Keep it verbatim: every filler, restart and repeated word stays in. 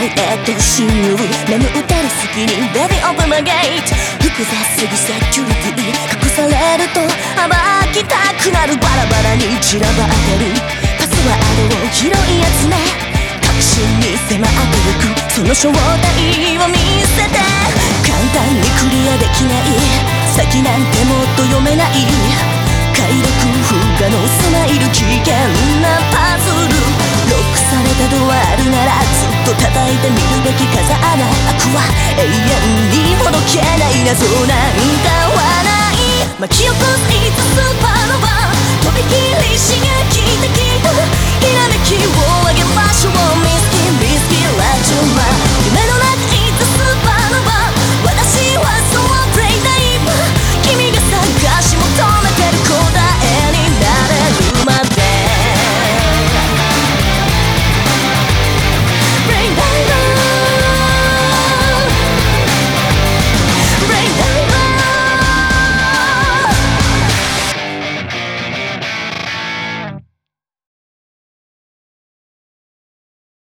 界へと侵入。眠ってる隙にレディオブマゲート。複雑すぎセキュリティ隠されると暴きたくなる。バラバラに散らばってるパスワードを拾い集め確信に迫ってゆく。その正体を見せて簡単にクリアできない。先なんてもっと読めない。快楽不可能備える危険なパズル。ロックされたドアあるならずっと叩いてみるべき風穴。悪は永遠にほどけない謎なんかはない。巻き起こすいつスーパーノヴァ飛び切り刺激的